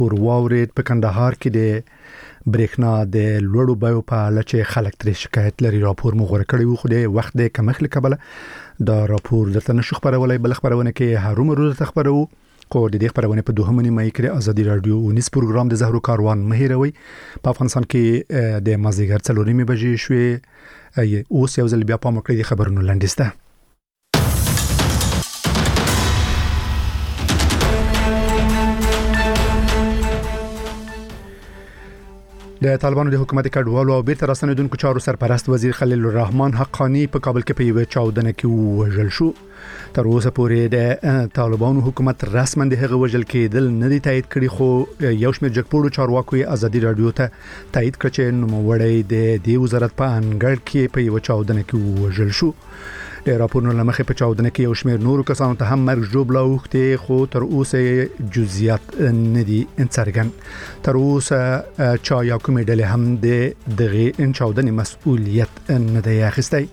ورواورید په کندهار کې د برېښنا د لوړو بیو په اړه چې خلک ترې شکایت لري راپور مو غوړ کړی وو خو د وخت د کمښت له کبله دا راپور درته نشو خبرولای بل خبرونه کې هرومرو روز خبرو کو د دې خبرونه په 2 مې کې ازادي رادیو ونیس پروګرام د زهرو کاروان مهیروي په افغانستان کې د مازیګر 4 بجې شوې اوس یو ځل بیا په مکړې خبرونو لاندسته د طالبانو د حکومت کډوالو او بیرته راستنیدونکو چارو سرپرست وزیر خلیل الرحمن حقانی په کابل کې په یو چاودنه کې وژل شو تر اوسه پورې د طالبانو حکومت رسماً د هغه وژل کېدل نه دی تایید کړی خو یو شمېر جګپوړو چارواکو ازادي رادیو ته تایید کړ چې نوموړی د دې وزارت په انګړ کې په یو چاودنه کې وژل شو د راپورونو لمخې په چاودنه کې یو شمېر نورو کسانو ته هم مرګ ژوبله اوښتې خو تر اوسه جزئیات نه دي څرګند تر اوسه چا یا کومې ډلې هم د دغه چاودنې مسؤلیت نه دی اخیستی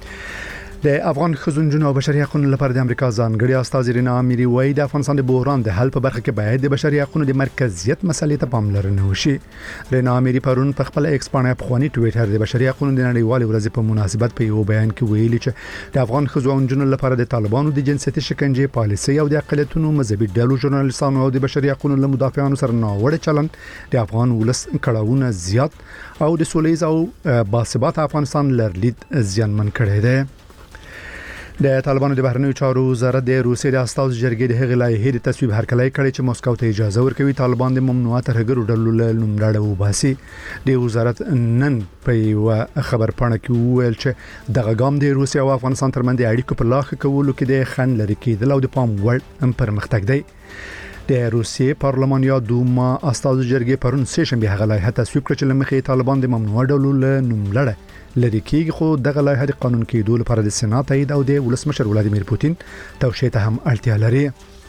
د افغان خزونجونو او بشري حقوقو لپاره د امریکا ځانګړي استاد رینا اميري وایي د افغانستان د بحران د حل په برخه کې باید د بشري حقوقو د مرکزیت مسلې ته پاملرنه وشي رینا اميري پرون په خپل ایکس باندې په خواني ټوئیټر د بشري حقوقو د نړیوال ورځ په مناسبت په یو بیان کې ویلي چې د افغان خزونجونو لپاره د طالبانو د جنسیتي شکنجې پالیسي او د اقلیتونو مذهبي ډلو ژورنالیستانو او د بشري حقوقو له مدافعانو سره ناوړه چلند د افغان ولس کړهونه زیات او د سولېز او باثبات افغانستان لرلید زیانمن کړی دی د طالبانو د بهرنیو چارو وزارت د روسیې د استازو جرګې د هغې لایحې د تصویب هرکلی کړی چې مسکو ته اجازه ورکوي طالبان د ممنوعه ترهګرو ډلو له نوملړه وباسي د وزارت نن په یو خبر پاڼه کې وویل چې دغه ګام د روسیې او افغانستان ترمنځ د اړیکو په لاښه کولو کې د خنډ لري کېدل او د پام وړ پرمختګ دی د روسیې پارلمان یا دوما استازو جرګې پرون سه شنبه هغه لایحه تصویب کړ چې لمخې طالبان د ممنوعه ډلو له نوملړه لري کېږي خو دغه لایحه د قانون کېدو لپاره د سېنات تایید او د ولسمشر ولادیمیر پوتین توشیح ته هم اړتیا لري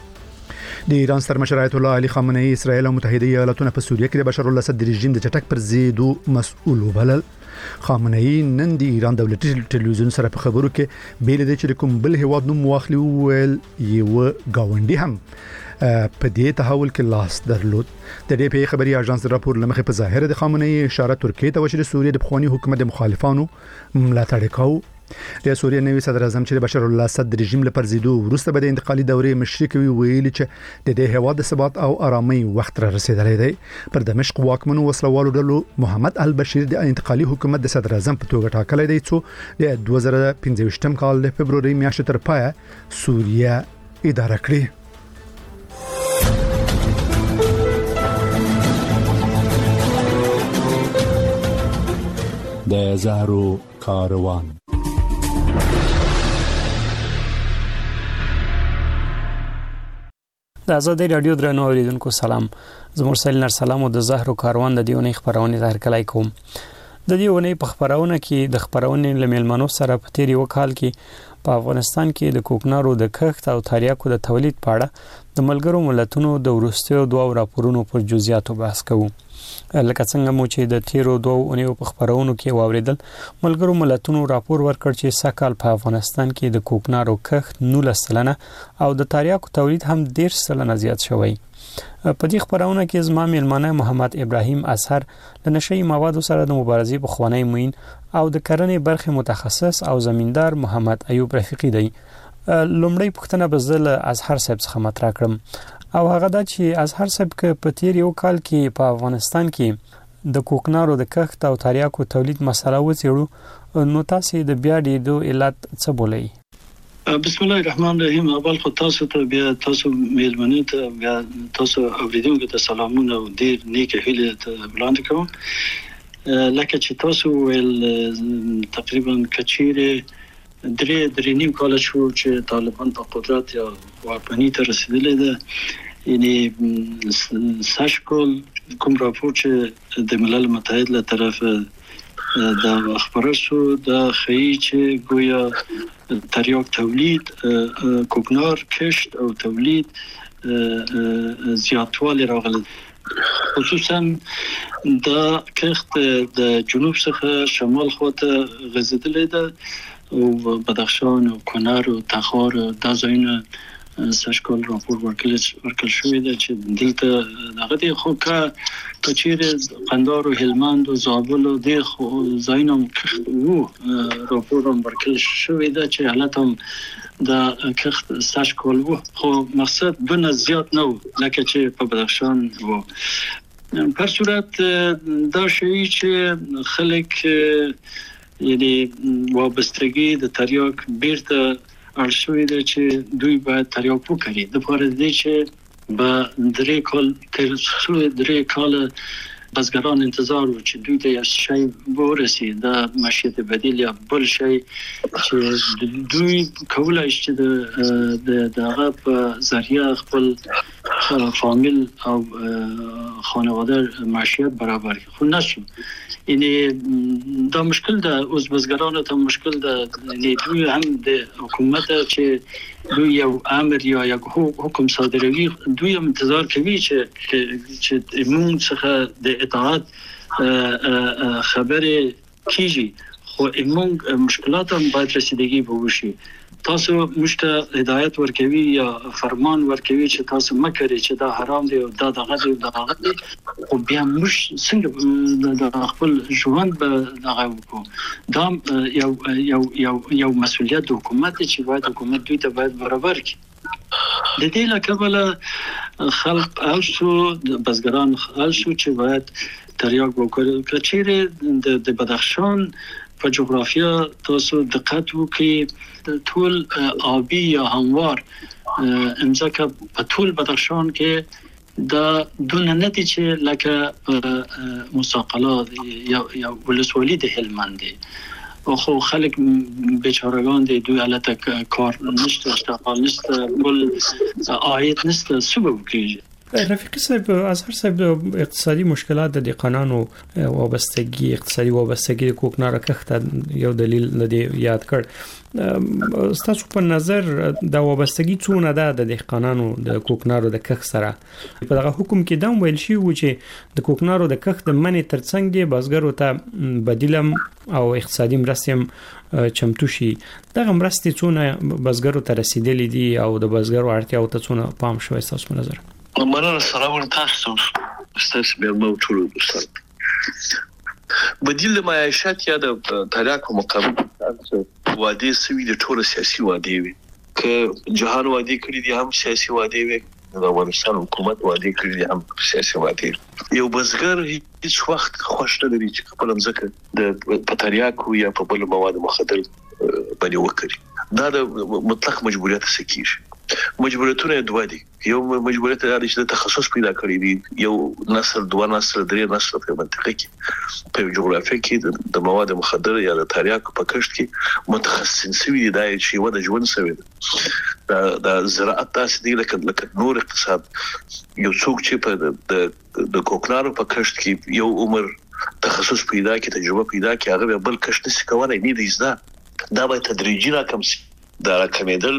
د ایران سترمشر آیت الله علي خامنه‌ای اسرائیل او متحده ایالاتونه په سوریه کې د بشار الاسد د رژیم د چټک پر ضد مسؤل وبلل خامنه‌ای نن د ایران دولتي ټلویزیون سره په خبرو کې بیل د چې کوم بل هواد نوم واخلي ویل یو گاونډي هم په دې تحول کې لاس درلود د دې په خبري اژانس راپور لمخې په ظاهر د خامنه‌ای اشاره ترکیه ته وشي سوریه د بخوانی حکومت د مخالفانو ملاتړ کاوه د سوریه نوی صدر اعظم چې بشار الاسد د رژیم لپاره زیدو وروسته به د انتقالي دورې مشري کوي ویلي چې د دې هوا د ثبات او آرامۍ وخت را رسیدلی دی پر دمشق واکمنو وسلوالو ډلو محمد البشیر د انتقالي حکومت د صدر اعظم په توګه ټاکلی دی چې د 2015 کال د فبرवरी میاشتې تر پایه سوریه اداره کړي د زهرو کاروان د آزادۍ رادیو درنو اوریدونکو سلام زموږ سلیل سلام او د زهرو کاروان د دیونې خبرونه ظاهر کړای کوم د دیونې په خبرونه کې د خبرونې لملمنو سره په تیر یو کال کې په افغانستان کې د کوکنارو د کښت او تریاکو د تولید په اړه د ملګرو ملتونو د ورستیو دوه راپورونو پر جزئیاتو بحث کوو لکه څنګه مو چې د تیرو دوه اونیو په خبرونو کې واوریدل ملګرو ملتونو راپور ورکړ چې سکهال په افغانستان کې د کوکنارو کښت 19% او د تریاکو تولید هم 10% زیات شوی په دې خبرونه کې زما میلمانه محمد ابراهیم اثر د نشئی موادو سره د مبارزې په خوانی موین او د کرنې برخه متخصص او زمیندار محمد ایوب رفیقی دی لومړی پوښتنه بزل اظهر صاحب څخه مطرح کړم او هغه دا چې اظهر صاحب په تیر یو کال کې په افغانستان کې د کوکنارو د کښت او تریاکو تولید مسله وڅېړو نو تاسو د بیا ډیدو علت څه بولئ بسم الله الرحمن الرحیم اول خو تاسو ته بیا تاسو میلمنو ته بیا تاسو اوریدونکو ته سلامونه او ډیر نیک هیله ته وړاندې کوم لکه چې تاسو ول تقریبا کچیره درې نیم کال شو چې طالبان په قدرت یا واکمنۍ ته رسیدلي ده یعنی ساشکول کوم راپور چې د ملل متحد له طرف د خبرو شو د خی چې گویا تریاک تولید کوکنار کشت او تولید زیاتوالی راغلی خصوصا د کښت د جنوب څخه شمال خواته غځیدلې ده او بدخشان او کنر او تخار دا ځایونه سشکال راپور ورکل شوی ده چې دلته دغه دی خو که چیرې قندهار او هلمند او زابل او د ځایونو وو راپور هم ورکل شوی ده چې حالت هم د کښت سشکال وو خو مقصد دونه زیات نه و لکه چې په بدخشان وو. په صورت دا شی چې خلک یعنی وابستگی د تریاک بیرته ارشوی ده چې دوی باید تریاک وکړي د پاره دې چې با 3 کال تر څو 3 کال بزګران انتظار و چې دوی ته یو شی ورسي د معیشت بدیل یا بل شی چې دوی کولای شي د دغه په ذریعہ خپل فامیل او خانواده معیشت برابر خو نشو. یعنی دا مشکل ده اوس بزګرانو ته مشکل ده دوی هم د حکومت چې دوی یو امر یا یک حکم صادروي دوی هم انتظار کوي چې موږ څخه د اطاعت خبره کیږي خو موږ مشکلات هم باید رسیدگی به وشي. تاسو مشته هدایت ورکوي یا فرمان ورکوي چې تاسو مکرې چې دا حرام دی او دا دغه دی دغه دی او بیا مش څنګه د خپل ژوند به دغه وکړو. دا یو مسؤلیت د حکومت چې باید حکومت دوی ته باید برابر کړي. د دې لپاره خلق الشو بزګران الشو چې باید تریاک وکړي. کچېره د بدخشان په جغرافیا تاسو دقت وکړئ ټول آبی یا هموار امزکه په ټول بدخشان کې دا دونه نتیجه لکه مساقلات یا ولسوالی د هلمند او خو خلک بیچاره‌گان دي دوی البته کار نشته اشتغال نشته بل عاید نشته سبب کیږي. رفیق صاحب اظهر صاحب د اقتصادي مشکلات د قانون وابستگی اقتصادي وابستگی د کوکنار کښت یو دلیل لدی یاد کړ. ستاسو په نظر د وابستگی څونه ده د قانون د کوکنارو د کښت سره په دغه حکم کې دا ویل شي و چې د کوکنارو د کښت د منې ترڅنګ بازګرو ته بدیلم او اقتصادي مرستې چمتو شي. دغه مرستې څونه بازګرو ته رسیدلې دي او د بازګرو اړتیاو ته څونه پام شوی تاسو په نظر؟ مننه سلام تاسو ستاسو به مو ټول دوستان بدیل معیشت یا د تریاک مقابل وادي سوي د ټول سیاسي وادي وي که جهان وادي کړی دي هم سیاسي وادي وي د افغانستان حکومت وادي کړی دي هم سیاسي وادي. یو بزګر هیڅ وخت خوښ نه لري چې خپل ځمکه د تریاک یا په بل مواد مخدر باندې وکړي. دا د مطلق مجبوریت سکیږي. مجبوریتونه دوه دي. یو مجبوریت دا چې تخصص پیدا کړی دی یو نسل دوه نسل درې نسل په منطقه کې په جغرافیه کې د مواد مخدر یا د تریاک په کښت کې متخصصین سوي دي چې و د ژوند سوي دا زراعت تاسو دی لکه نور اقتصاد یو څوک چې په د کوکنارو په کښت کې یو عمر تخصص پیدا کړي تجربه پیدا کړي هغه بل کښت نشي کولای نه دی زده دا به تدریجي راکم شي. دا راکمېدل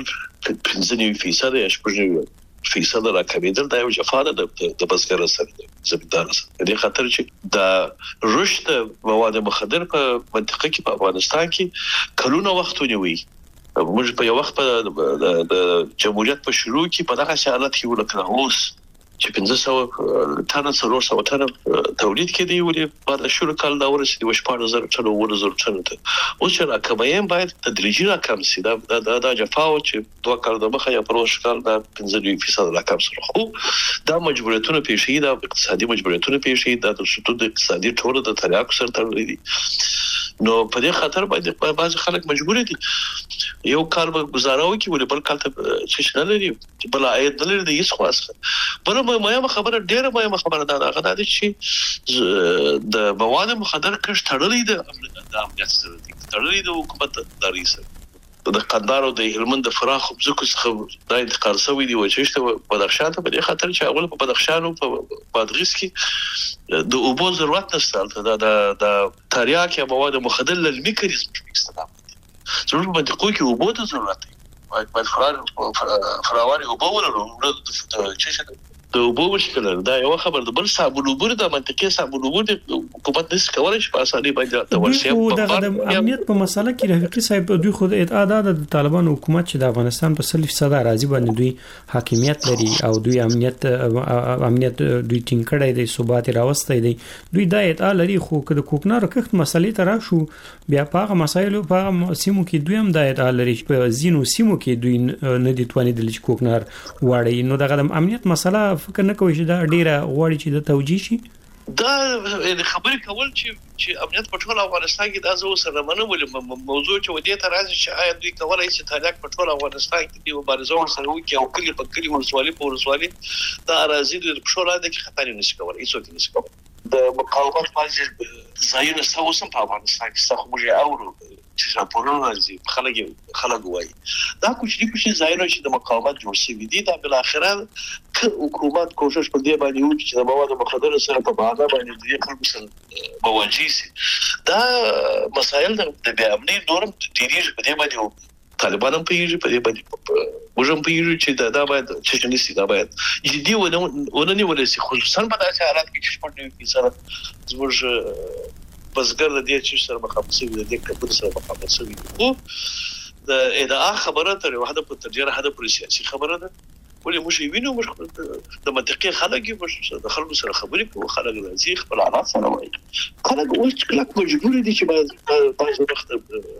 15% یا 8% راکمېدل دا یو جفا ده د بزګر سره زمیندار سره. دې خاطر چې دا رشد مواد مخدر په منطقه کې په افغانستان کې کلونه وخت ونیوي. موږ په یو وخت په د جمهوریت په شروع کې په دغه حالت کې ولکه اوس چې 500 ټنه 300 ټنه تولید کړي ولې بعد شروع کال دا ورسېد و 14000 ټنه ورزول ټنه ته اوس چې راکمایم باید تدریجي راکم شي. دا جفاو چې دوه کال د مخه یا پروش کال دا 15% راکم شي. خو دا مجبوریتونه پیښې دا اقتصادي مجبوریتونه پیښې دا د شتو د اقتصادي ټول د تریاک سره تړلې دي. نو په دې خاطر باید بعض خلک مجبور دي یو کار به گزاراو کې ولې بل کال ته څه نه لري بل عاید نه لري د هیڅ خاصه. بل مهمه خبره ډیره مهمه خبره ده هغه د چې د مواد مخدر کښت تړلې ده د امنیت سره تړلې ده حکومت داري سره د قندهار او د هلمند د فراخ ځکه څخه د انتقال شوی دی وچېشته په بدخشان ته په دې خاطر چې اول په بدخشان او په بادغیس کې د اوبو ضرورت نشته د تریاک یا مواد مخدر للمي کریز استعمال ضرور باندې کوی کې اوبو ته ضرورت دی باید فراواني اوبو ولرو چې د اوبو مشکل دا یو خبر د بل صابون وبور د منطقي صابون وبور د حکومت نس کولای شي په اسانۍ باندې د ورسې د امنیت په مسله کې رفیقي صاحب دوی خود اعتقاد د طالبانو حکومت چې د افغانستان په 100% راضي باندې دوی حاکمیت لري او دوی امنیت دوی ټینګ کړی دی ثبات راوستي دی دوی دا اعتقاد لري خو د کوکنارو کښت مسلې ته راشو بیا په مسایلو په سیمو کې دوی هم دا اعتقاد لري په زینو سیمو کې دوی نه دي تواني د کوکنار واړی نو دغه امنیت مسله فکر نه کوي چې دا ډیره غوړي چې د توجیه شي دا خبرې کول چې امنیت په ټول افغانستان کې دا زو سره منو موضوع چې ودی ته راځي چې آیا دوی کولای شي تاریخ په ټول افغانستان کې د مبارزه سره وکړي او کلی په کلی ورسوالي په ورسوالي دا راځي د پښوره د خطر نشي کولای هیڅ نشي کولای د مقاومت باندې ځایونه سوسم په افغانستان کې څخه موږ اورو چې راپورونه راځي خلک وایي دا کوچني ځایونه چې د مقاومت جوړ شوي دي دا بل اخره حکومت کوشش په دې باندې وکړي چې د موادو مخدره سره په باغ باندې د خلکو سره مواجه شي دا مسایل د بیا امني نورم تیریږي په دې باندې طالبان هم پیږي په دې باندې وژم پیږي چې دا باید چې نشي دا باید جدي ونه ولسی خصوصا په داسې حالات کې چې په سره زموږ بسګر د دې چې سره مخامخ شي د دې کپور سره مخامخ شي او د ادعا خبره تر وحده په ترجیح هدا پر سیاسي خبره ده ولې موږ وینو موږ د منطقي خلک موږ د خلکو سره خبرې کوو خلک راځي خپل حالات سره وایي خلک اوس کله مجبور دي چې باید وخت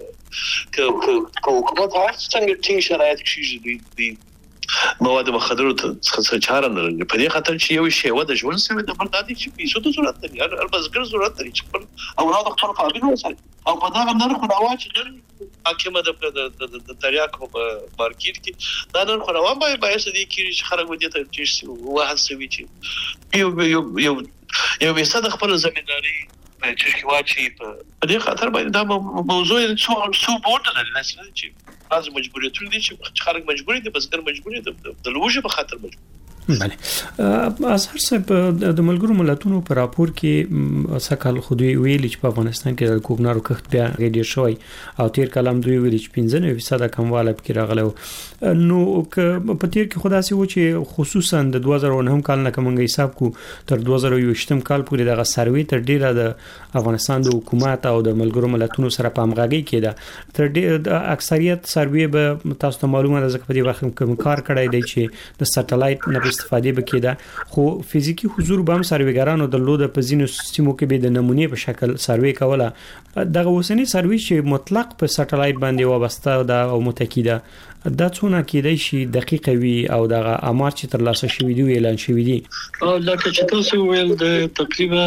حکومت څنګه ټینګ شرایط شي دي مواد مخدره څخه چاره نه لري په دې خاطر چې یو شی و د ژوند سره د بردادي چې پیسو ته ضرورت لري البزګر ضرورت لري چې او را د خپل قابل وسره او په دا غندر خو راوچ حاکمه د تریاک په مارکیټ کې دا نن خو روان باید دي چې خلک ودی ته چې واحد سوي چې یو د خپل زمینداری چې واچي په دې خاطر باندې دا موضوع څو بورډ لري نه چې بعض مجبوریتونه دي چې خلک مجبور دي بسګر مجبور دي د لوجه په خاطر مجبور بله اظهر صاحب د ملګرو ملتونو په راپور کې سکهال خودی ویلي چې په افغانستان کې د کوکنارو کښت بیا غیر شوی او تیر کلام دوی ویلي چې 15% کمواله پکې راغله نو په تیر کې خداسي و چې خصوصا د 2009 کال نه کومه حساب کو تر 2020 کال پورې دغه سروي تر ډیره د افغانستان د حکومت او د ملګرو ملتونو سره په همغږي کې ده تر ډیره اکثریت سروي به تاسو ته معلومه ده ځکه په دې وخت کې کار کړی دی چې د سټلایټ نه استفاده وکړي خو فزیکی حضور به هم سرویګرانو د لود په زینو سیمو کې به د نمونه په شکل سروي کوله دغه وسنی سروي چې مطلق په سټلایټ باندې وابسته ده او متکیده دا څونه کېدای شي دقیق وي او دغه امر چې تر لاسه شوی دی اعلان شوی دی لکه چې تاسو ویل د تقریبا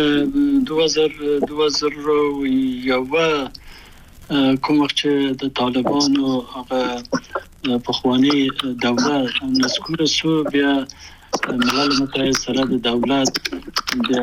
2000 کوم چې د طالبانو هغه پخوانی دولت نسکور سو بیا ملل متحد سره د دولت د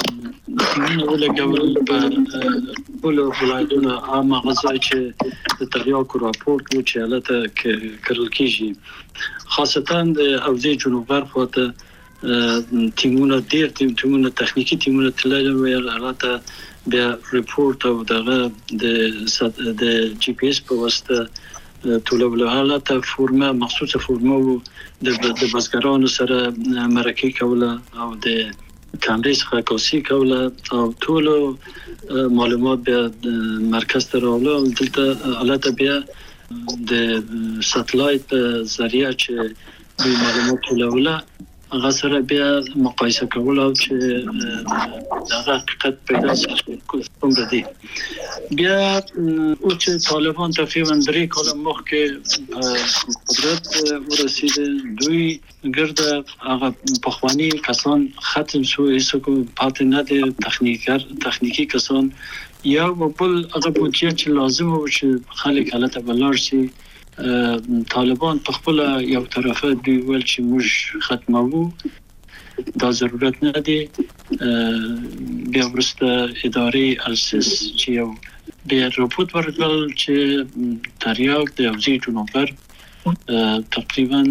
ولګول په ټول ولایتونو عامه غزا چې د تریاکو راپور کو چې حالت کړل کیږي خاصتا د اوزي جنوب غرب تیمونه تخنیکی تیمونه تلل ویل حالت بیا ریپورت او دغه د جی پی اس په واسطه ټولول حالت فرمه مخصوصه فرمه د بزګرانو سره مرکه کوله او د کانګریس خاصي کوله او ټول معلومات بیا مرکز ته راوړل دلته حالت بیا د سټلایټ ذریعہ چې د معلومات ټولول هغه سره بیا مقایسه کول او چې دا حقیقت پیدا شي کوم دي بیا او چې طالبان تقریبا 3 کال مخکې قدرت ورسیده دوی ګرد هغه پخوانی کسان ختم شو هیڅ پاتې نه دي تخنیکی کسان یا بل هغه بودجه چې لازم و چې خلک حالت بلار شي طالبان په خپل یو طرفه دی ول چې موږ ختمو دا ضرورت نه دی بیا ورسته ادارې السس چې یو د راپورټ ورکړل چې تریاک د اوزي جنوبر تقریبا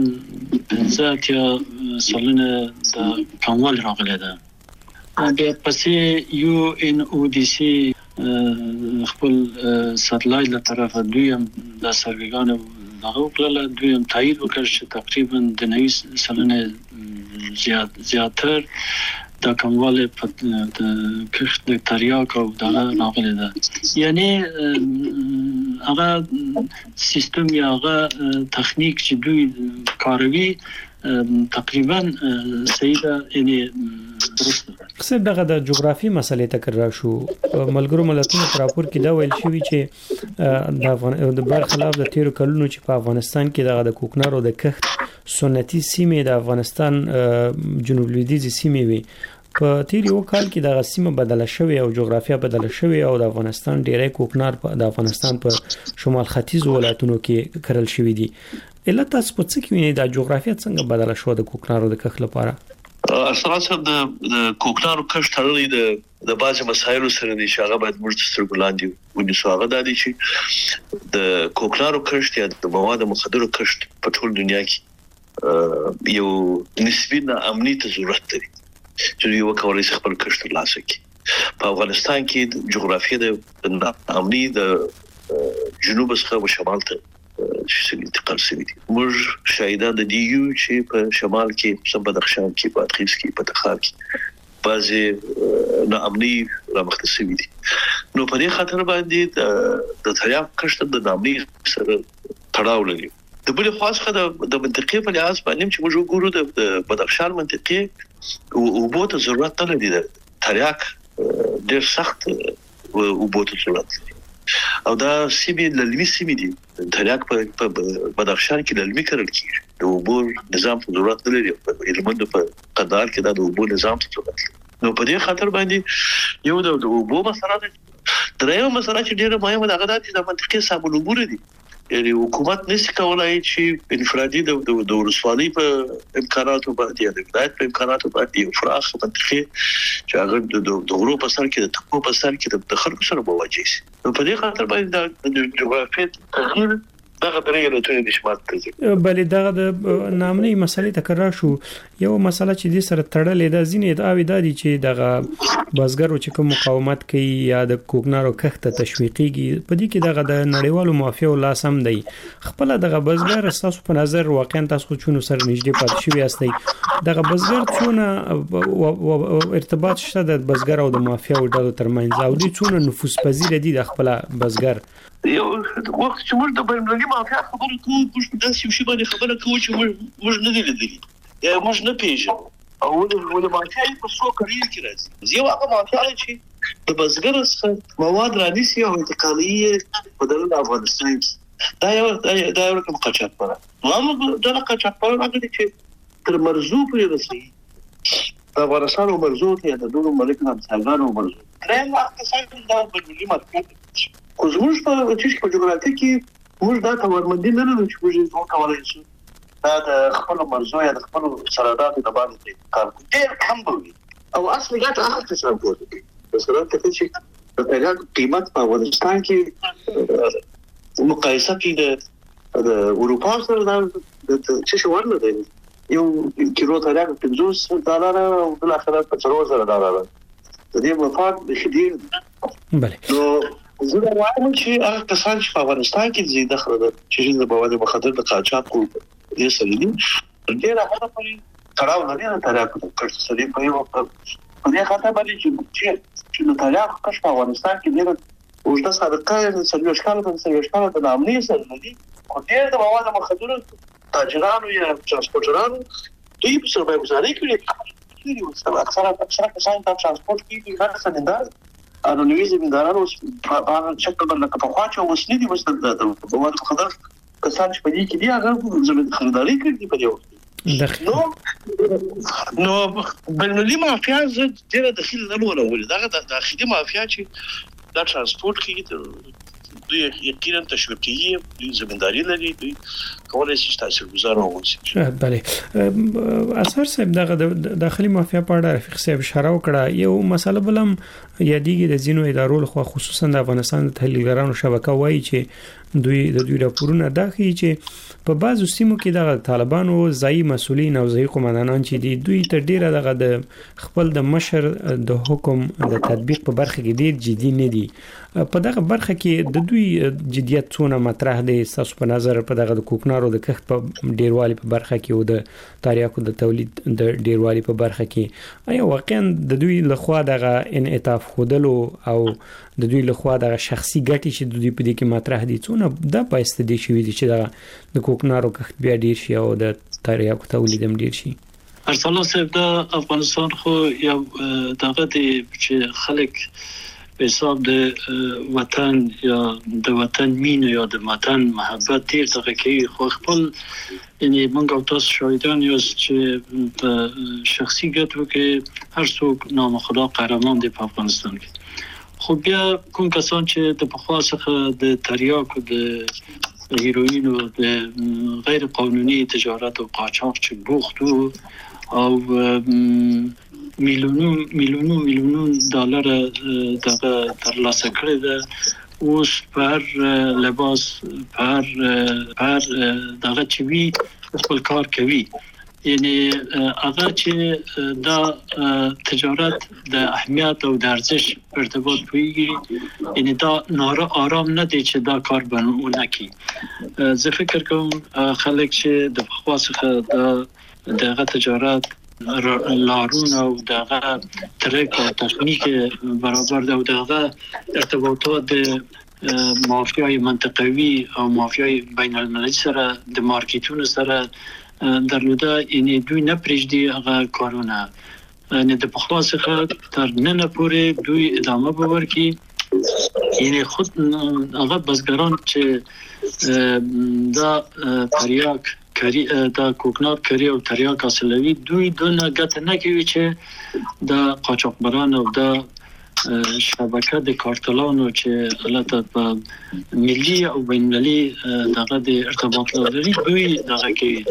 15 سالونه د کموال راغلی ده بیا پسې یو ان او ډي سي خپل سټلایټ له طرفه دوی هم د سرویګانو هغه کله دوی تایید وکړ چې تقریبا د 90 سلنه زیاتر د کمواله په کښت د تریاک او دغه راغلی ده یعنی هغه سیستم یا هغه تخنیک چې دوی کاروي تقریبا سیده یعنی څه دغه د جغرافي مسلې تکر را شو ملګرو ملتونو پر راپور کې دا ویل شوی چې د برخلاف د تیرو کلونو چې په افغانستان کې دغه د کوکنارو د کښت سنتي سیمې د افغانستان جنوب لویدیځ سیمې وي په تیر یو کال کې دغه سیمه بدله شوې او جغرافیه بدله شوې او د افغانستان ډیری کوکنار د افغانستان په شمال ختیځ ولایتونو کې کرل شوې دي اله تاسو په څه کې وینئ د جغرافیه څنګه بدله شو د کوکنارو د کښت لپاره اساسا د کوکنارو کښت تړلې د بازي مسایلو سره دي چې هغه باید موږ سترګو لاندې ونیسو هغه د دې چې د کوکنارو کښت یا د مواد مخدره کښت په ټول دنیا کې یو نسبی امنیت ضرورت لري چې یو کولای شي خپل کښت ترلاسه کړي په افغانستان کې جغرافیه د امنیت د جنوب څخه شمال ته چې انتقال شوی دي موږ شاهدان د دیو چې په شمال کې په بدخشان کې په ادغیس کې په تخار کې بعضي ناامني رامخته شوی دي نو په دې خاطر باندې د تریاک کښت د ناامني سره تړاو لري د بل خاصه د منطقې په لحاظ باندې چې موږ وګورو د بدخشان منطقې او بوته ضرورت نه لري د تریاک ډېر سخت او بوته ضرورت لري او دا سیمې للمي سیمې دي تریاک په بدخشان کې للمي کړل کیږي د اوبو نظام په ضرورت نه لري په هلمند په قندهار کې د اوبو نظام ته ضرورت لري نو په دې خاطر باندې یو د اوبو مسله ده درېو مسله چې ډېره مهمه ده هغه د منطقې سامون اوبو دي یعنی حکومت نشي کولای چې انفرادي د ورسوالۍ په امکاناتو باندې د ولایت په امکاناتو باندې فراخ منطقې چې هغه د غرو په سر کې د تپو په سر کې د خلکو سره مواجه شي په دې خاطر باندې د جغرافیې تغییر دغه درې له ټولې نشمات کوي بلې دغه د نامنۍ مسلې تکرار شو یو مسله چې د سره تړلې ده ځینې ادعاوې دي چې دغه بازګرو چې کوم مقاومت کوي یا د کوکنارو کښت تشویقيږي په دې کې دغه د نړیوالو مافیاو لاسم دی خپل دغه بازګر تاسو په نظر واقعا تاسو چونو سره نږدې پاتې شوی یاستئ دغه بازګر څونه ارتباط شته د بازګر او د مافیاو ډلو ترمنځ او دې څونه نفوذ پذیر دي د خپل بازګر یو وخت چې موږ د بین‌المللي مافیا خبرې کوو موږ په داسې شی باندې خبره کوو چې موږ نه دي لیدلي یا موږ نه پیژنو او ولې مافیا په څو کړي کې راځي یو هغه مافیا چې د بازګر څخه مواد رانیسي او انتقالي په دغه افغانستان دا یو کوم قاچاقبر موږ دا قاچاقبر راغلي چې تر مرزو پورې رسېږي افغانستان او مرزو ته د دوه ملک همسایګانو مرزو درېم وخت څنګه دا بین‌المللي مارکیټ خو زموږ په جغرافیه کې موږ دا توانمندي نه لرو چې موږ وکولای شو دا د خپل مرزو یا د خپل سرحداتو د باندې کار ډېر کم وي او اصلي ګټه هغه څه کوي مثلا کله چې د پیاز قیمت په افغانستان کې مقایسه کې د اروپا سره د څه شوړل دی یو کیلو تریاک $50 او بل اخر په $4000 د دې مفاد د شدید بله زه وایم چې هغه کسان چې په افغانستان کې زیاده خبره چې د مواد مخدر د قاچاق کو دې سره دي ډېر هغه په تړاو لري د تریاک کښت سره په یو په دې خاطر باندې چې د تریاک کښت په افغانستان کې ډېر اوږده سابقه د سروشکانو د نامني سره دي او ډېر د مواد مخدر تاجرانو یا ترانسپورټرانو دوی په سر باندې کوي اکثره کسان په ترانسپورت کې هغه سندار انو نوې زمیندارانو په شکل باندې په خواچو وسنی دي مستند د مواد مخدر کسان چې په دې کې دي هغه زمینداري کوي په دې وخت نو بین‌المللي مافیا ډېر داخلي نه ولول دا داخلي مافیا چې دا ترانسپورت کې دوی یقینا تشویقي زمینداري لري دوی کولای شي تاثیرګذار واوسي. بله اثر صاحب دغه داخلي مافیا په اړه رفیق صاحب اشاره وکړه. یو مسله بلم یادېږي د ځینو ادارو لخوا خصوصا د افغانستان د تحلیلګرانو شبکه وایي چې دوی راپورونه دا ښیي چې په بعضو سیمو کې د طالبانو ځایي مسؤلین او ځایي قومندانان چې دوی تر ډیره دغه د خپل د مشر د حکم د تطبیق په برخه کې ډیر جدي نه دي. په دغه برخه کې د دوی جديت څونه مطرح دي تاسو په نظر په دغه د کوکنارو د کښت په ډیروالي په برخه کې او د تاریاکو د تولید د ډیروالي په برخه کې آیا واقعا د دوی لخوا دغه انعطاف خودلو او د دوی لخوا دغه شخصي ګټې چې د دوی په دې کې مطرح دي څونه د پایسته دي شوی دي چې د کوکنارو کښت بیا ډیر شي او د تاریاکو تولید هم ډیر شي؟ ارسلان صاحب د افغانستان خو یو دغه دي چې خلک په حساب د وطن یا د وطن مینه یا د وطن محبت ډیر دغه کوي خو خپل یعنی موږ او تاسو شاهدان یو چې په شخصي ګټو کې هر څوک نامخدا قهرمان دی په افغانستان کې. خو بیا کوم کسان چې د پخوا څخه د تریاک او د هیروین او د غیر قانوني تجارت او قاچاق چې بوخت او میلیونون دلار دغه ترلاسه کړی ده اوس پر لباس پر دغه چې وی خپل کار کوي. یعنی هغه چې دا تجارت د اهمیت او د ارزش ارتباط کوي یعنی دا آرام نه دی چې دا کار بنونه کی. زه فکر کوم خلک چې د خوا څخه دغه تجارت لارون او دغه ترک او تخنیک برابر ده او دغه ارتباطات د مافیای منطقوي او مافیای بین المللي سره د مارکیټونو سره درلوده یعنی دوی نه پرېږدي هغه کارونه یعنی د پخوا څخه تر نن پورې دوی ادامه به ورکړي. یعنی خود هغه بزګران چې دا تریاک کری دا کوکنار کری او تریاک اصلوي دوی دونه ګټه نه کوي چې د قاچاقبران او د شبکه د کارتلانو چې البته په ملي او بین‌المللي دغه د ارتباط لري دوی دغه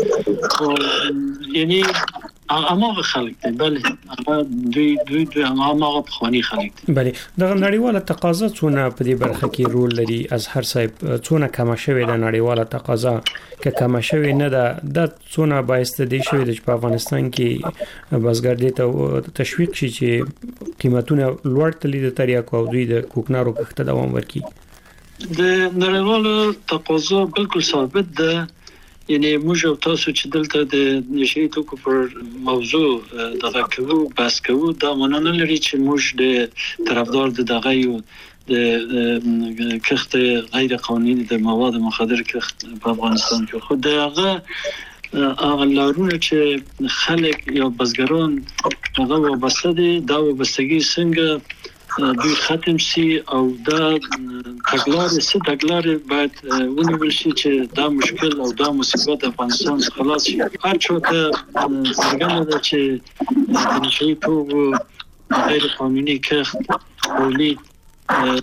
کې یعنی هغه خلک دي بله دوی هغه خواني خلک دي. بله دغه نړیواله تقاضا څونه په دې برخه کې رول لري؟ اظهر صاحب څونه کم شوی د نړیواله تقاضا که کم شوی نه ده د څونه باعث دي شوی د په افغانستان کې بازګر دي ته تشویق شي چې قیمتونه لوړ تللی د تریاکو او دوی د کوکنارو کښت دوام ورکړي. د نړیواله تقاضا بالکل ثابت ده. یعنی موږ او تاسو چې دلته د نشي توکو پر موضوع دغه کوو بحث کوو دا معنی نه لري چې موږ د طرفدار دغه یو د کښت غیر قانوني د مواد مخدر کښت په افغانستان کې خو دغه لارونه چې خلک یا بزګران هغه وبسته دي دا وبستګي څنګه دوی ختم سي او دا تګلارې باید ونیول شي چې دا مشکل او دا مصیبت افغانستان خلاص شي. هر چوته څنګه ده چې د نشي توکو غیر قانوني کښت تولید او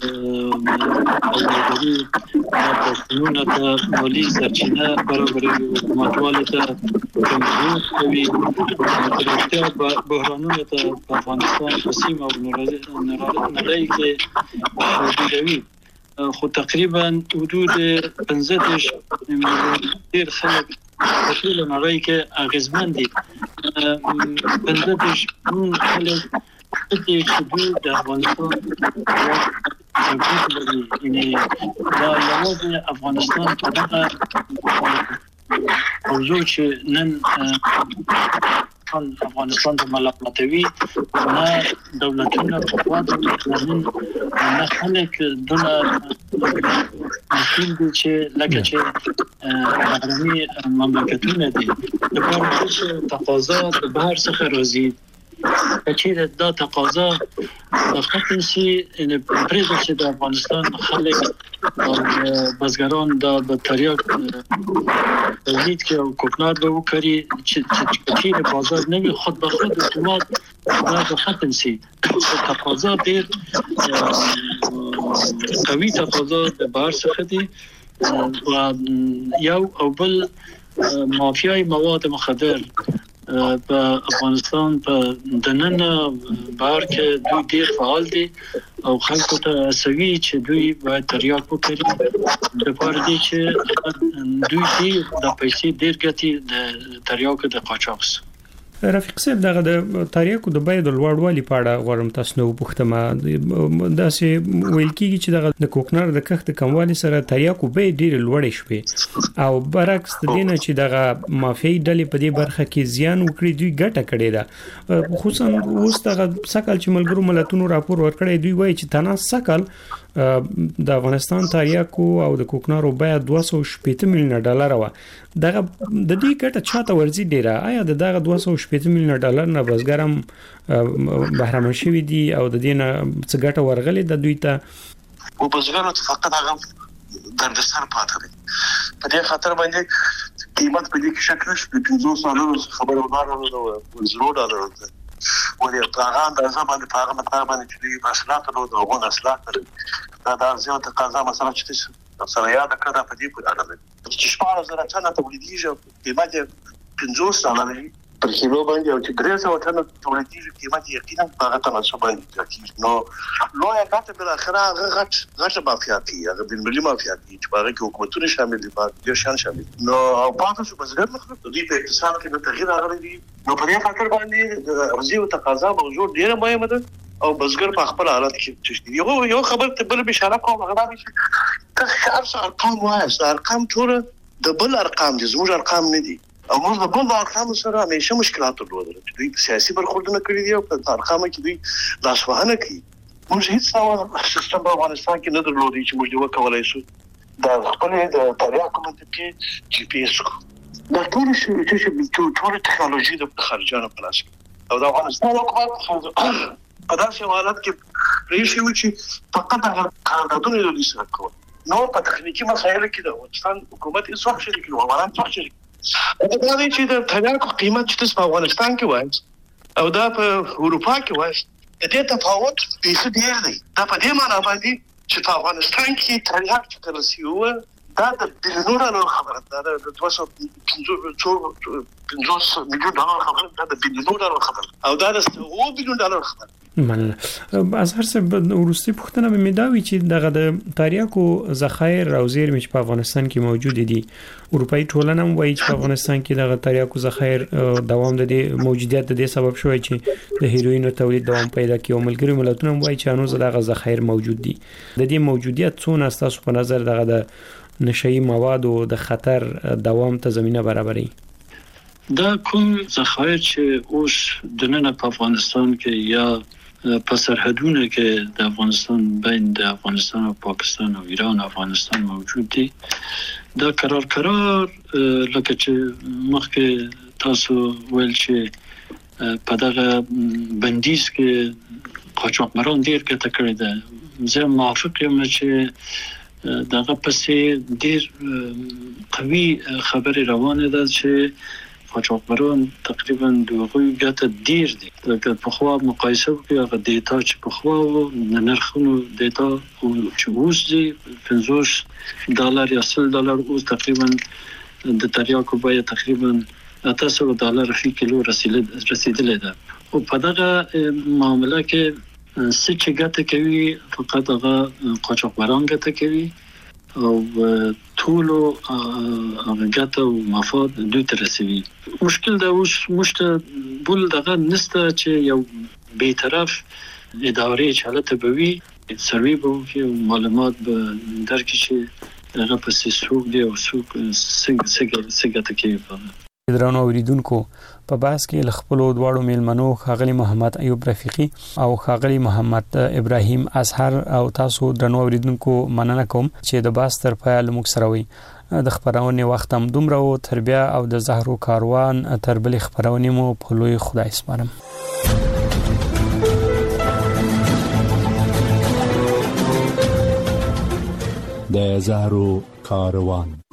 د مالی سرچینه برابرې حکومتوالو ته کمزور کوي د بحرانونو ته په افغانستان قسم او نړۍ کې شوي خو تقریبا حدود 15 میلیون ډیر خلک په ټول نړۍ کې اغیزمن دي. 15 میلیون خلک چې دوی د افغانستان یعنی دا یوازې افغانستان په دغه موضوع چې نن افغانستان د ملامتوي نه دولتونه په خوا نه خلک دونه مسئول دي چې لکه چې بهرني مملکتونه دي د بهر تقاضا د بهر څخه راځي چې دا تقاضا د ختم شي ان پرېږدي چې د افغانستان خلک او بزګران د تریاک تولید کې او کوکنار به وکړي چې د بازار نه خود به خود اتومات دا ختم شي. تقاضا ډېر قوي تقاضا د بهر څخه دي و یو او بل مافیای مواد مخدر په افغانستان په دننه بهر کې دوی ډیر فعال دي او خلکو ته سوي چې دوی باید تریاک وکړي د پاره دي چې دوی د پیسې ډیر ګټي د تریاک د قاچاق. رفیق صاحب دغه د تاریخو د بیه د لوړوالي په اړه غواړم تاسو نو پوښتنه داسې ویل کیږي چې دغه د کوکنار د کښت کموالي سره تاریخو به ډیر لوړ شوي او برعکس د دینه چې دغه مافیایي ډلې په دې برخه کې زیان وکړي دوی ګټه کړې ده خصوصا اوس دغه سکل چې ملګرو ملتونو راپور ورکړی دوی وایي چې تنه سکل د افغانستان تاریخو او د کوکنارو بیه 280 میلیون ډالر و دغه د دې ګټه چاته ورزي ډیره آیا دغه 280 میلیون ډالر نه بزګرم بهرمن شوی دي او د دې نه څه ګټه ورغلې د دوی ته او بزګرو ته فقط هغه دردسر پاتې دي په دې خاطر باندې قیمت په دې کې شک نشته 200 سالونو خبردارانو د $0 ده ولې هغه اندازه باندې په هغه مقدار باندې چې اصلاحات له دغه اصلاحات دا زیات تقاضا مثلا چې سره یاد کړه په دې په اړه چې شپږ زره ټنه تولیدیږي قیمت $50 پر کیلو باندې او چې 300 ټنه تولیدیږي قیمت یقینا هغه تناسب باندې نو لو یا کاته بل اخره غټ مافیاتي هغه د ملي مافیاتي چې هغه کې حکومتونه شامل دي په شان شامل نو او پاتې شو بزګر مخ د دې په اقتصاد کې د تغییر راغلی دي نو په دې خاطر باندې د ارزي او تقاضا موجود ډیره مهمه ده او بزګر په خپل حالت کې تشدید یو خبر ته بل اشاره کوم هغه دا چې تاسو ارقام وایي ارقام ټول د بل ارقام دي زموږ ارقام نه دي او موږ د بل ارقام سره همیشه مشکلات درلودل چې دوی سیاسي برخوردونه کړی دي او په ارقامو کې دوی لاسوهنه کوي موږ هیڅ ډول سیستم په افغانستان کې نه درلودي چې موږ وکولای شو د خپل د تاریخ کوم کې جی پی اس د ټول شي چې ټول ټکنالوژي د خارجانو په لاس او د افغانستان حکومت په داسې حالت کې ریشي و چې فقط هغه قراردادونه لري سره کوي نو په تخنیکی مسایلو کې د افغانستان حکومت هیڅ وخت شریک نه و ولان څه شریک دا دی چې د تریاکو قیمت چې په افغانستان کې وایي او دا په اروپا کې وایي د دې تفاوت ډېر دی دا په دې معنی باندې چې په افغانستان کې تریاک چې ترسیو دا د بلیونونو خبره ده د 250 میلیون ډالر خبره ده د بلیونونو خبره او دا د 100 میلیون ډالر خبره من از هر څه ورستي پوښتنه به مداوي چې دغه د تاریخو ذخایر او زیرمې په افغانستان کې موجود دي اروپאי ټولنه هم وایي چې په افغانستان کې دغه تاریخو ذخایر دوام د موجودیت د سبب شوی چې د هیروینو تولید دوام پیدا کوي او ملګری ملتونه هم وایي چې انوز دغه ذخایر موجود دي د دې موجودیت څونه تاسو په نظر دغه د نشئی مواد او د خطر دوام ته زمينه برابرې دا کوم ذخایر چې اوس د نن په افغانستان کې یا په سرحدونو کې د افغانستان بین د افغانستان او پاکستان او ایران افغانستان موجود دي دا قرار لکه چې مخکې تاسو ویل چې په دغه بندیز کې قاچاقبران ډیر ګټه کړې ده زه موافق یم چې دغه پسې ډیر قوي خبره روانه ده چې قاچاقبران تقریبا دغه ګټه ډیر دي لکه په خوا مقایسه وکړو هغه دیتا چې په خوا و نرخونو دیتا او چې اوس دي $50 یا $100 اوس تقریبا د تریاکو بیه تقریبا $800 فی کیلو رسیدلې ده او په دغه معاملې کې څه ګټه کوي فقط هغه قاچاقبران ګټه کوي او ټول ګټه او مفاد دوی ته رسیدي مشکل دا اوس مشته بل دغه نسته چې یو بی‌طرف ادارې چالت بوي سروي به کې معلومات به درکې چې هغه په سوق دی او سوق څنګه کوي درنو اوریدونکو په باس کې خپل دواړو میلمنو خاغلی محمد ایوب رفیقی او خاغلی محمد ابراهیم اظهر او تاسو درنو اوریدونکو مننه کوم چې د باس تر پایل موږ سره وي د خبرونه وخت هم دومره او تربیه او د زهرو کاروان تر بل خبرونه مو په لوی خدای سپارم د زهرو کاروان